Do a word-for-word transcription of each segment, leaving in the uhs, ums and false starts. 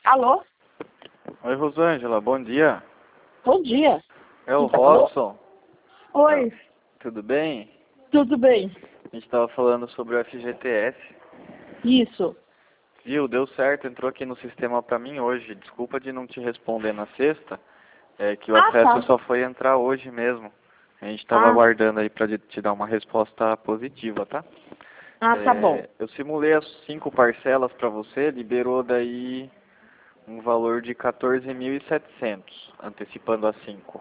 Alô? Oi, Rosângela, bom dia. Bom dia. É o Quem tá Robson. Oi, Tudo bem? tudo bem? A gente estava falando sobre o F G T S. Isso. Viu, deu certo, entrou aqui no sistema pra mim hoje. Desculpa de não te responder na sexta. É que o Ah, acesso tá. só foi entrar hoje mesmo. A gente estava Ah, aguardando aí pra te dar uma resposta positiva, tá? ah, tá bom. É, eu simulei as cinco parcelas pra você, liberou daí um valor de quatorze mil e setecentos, antecipando as cinco.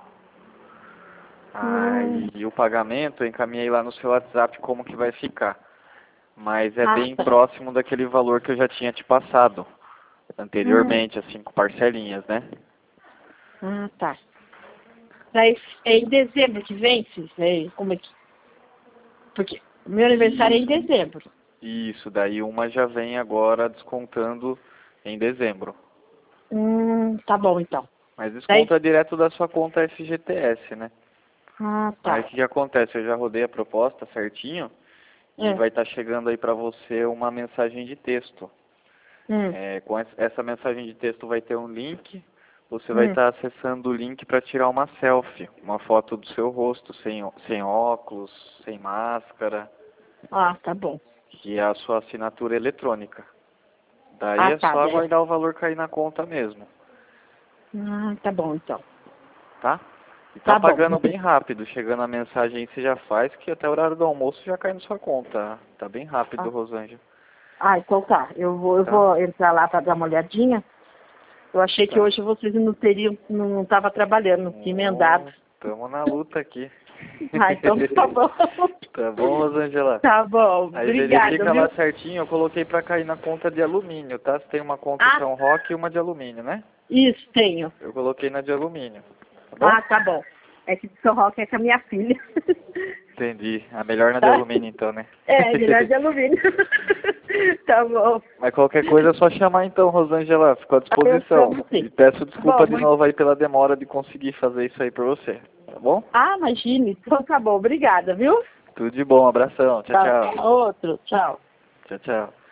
Hum, Aí o pagamento eu encaminhei lá no seu WhatsApp como que vai ficar. Mas é ah, bem tá. próximo daquele valor que eu já tinha te passado Hum, anteriormente, as cinco parcelinhas, né? ah, tá. Daí é em dezembro que vence? É, como é que... Porque o meu aniversário é em Isso, dezembro. isso, daí uma já vem agora descontando em dezembro. Hum, tá bom então. Mas Daí... desconta direto da sua conta F G T S, né? Ah, Aí o tá. que que acontece? Eu já rodei a proposta certinho e É. vai estar chegando aí pra você uma mensagem de texto. Hum, É, com essa essa mensagem de texto vai ter um link, você vai hum. estar acessando o link para tirar uma selfie, uma foto do seu rosto, sem, ó- sem óculos, sem máscara, Ah, tá bom. que é a sua assinatura eletrônica. Daí Ah, é tá. só Daí... aguardar o valor cair na conta mesmo, Ah, tá bom então. tá? E tá Tá bom. pagando bem rápido, chegando a mensagem aí você já faz, que até o horário do almoço já cai na sua conta. Tá bem rápido, Ah, Rosângela. ah, então tá. Eu vou, eu Tá? vou entrar lá para dar uma olhadinha. Eu achei que Tá. hoje vocês não teriam, não estava trabalhando, não tinha emendado. Oh, tamo na luta aqui. Ah, então tá bom. Tá bom, Rosângela? Tá bom, Aí obrigada, verifica lá viu? certinho, eu coloquei pra cair na conta de alumínio, tá? Você tem uma conta Ah, São Roque e uma de alumínio, né? isso, tenho. Eu coloquei na de alumínio, tá bom? Ah, tá bom. É que de São Roque é com a minha filha. Entendi. A melhor na de Tá? alumínio então, né? É, melhor de alumínio. Tá bom. Mas qualquer coisa é só chamar então, Rosângela, fico à Eu disposição. chamo sim. E peço Tá bom, desculpa de muito... novo aí pela demora de conseguir fazer isso aí pra você, tá bom? Ah, imagine. Então tá bom, obrigada, viu? Tudo de bom, abração, tchau, Tá. tchau. Outro, tchau. Tchau, tchau.